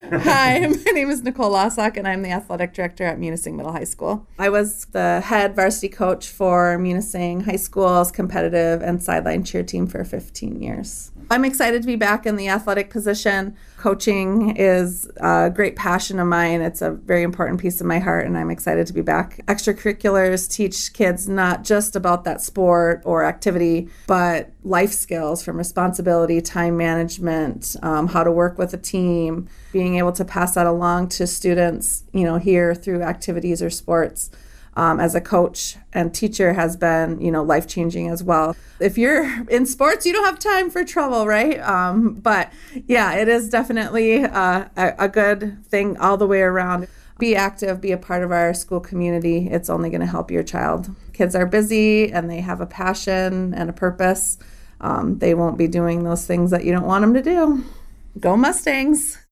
Hi, my name is Nicole Lossock, and I'm the athletic director at Munising Middle High School. I was the head varsity coach for Munising High School's competitive and sideline cheer team for 15 years. I'm excited to be back in the athletic position. Coaching is a great passion of mine. It's a very important piece of my heart, and I'm excited to be back. Extracurriculars teach kids not just about that sport or activity, but life skills from responsibility, time management, how to work with a team, being able to pass that along to students, here through activities or sports. As a coach and teacher has been, life-changing as well. If you're in sports, you don't have time for trouble, right? But yeah, it is definitely a good thing all the way around. Be active, be a part of our school community. It's only going to help your child. Kids are busy and they have a passion and a purpose. They won't be doing those things that you don't want them to do. Go Mustangs!